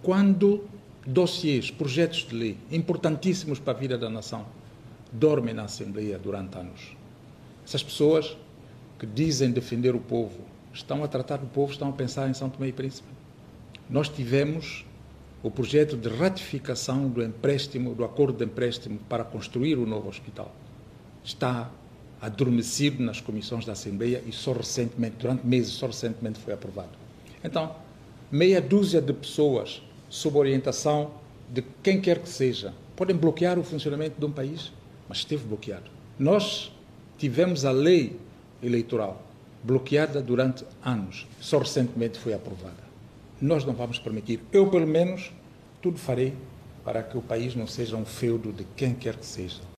quando dossiês, projetos de lei importantíssimos para a vida da nação dormem na Assembleia durante anos. Essas pessoas que dizem defender o povo estão a tratar do povo, estão a pensar em São Tomé e Príncipe. Nós tivemos o projeto de ratificação do empréstimo, do acordo de empréstimo para construir o novo hospital. Está adormecido nas comissões da Assembleia e só recentemente, durante meses, só recentemente foi aprovado. Então, meia dúzia de pessoas, sob orientação de quem quer que seja, podem bloquear o funcionamento de um país, mas esteve bloqueado. Nós tivemos a lei eleitoral bloqueada durante anos, só recentemente foi aprovada. Nós não vamos permitir, eu pelo menos, tudo farei para que o país não seja um feudo de quem quer que seja.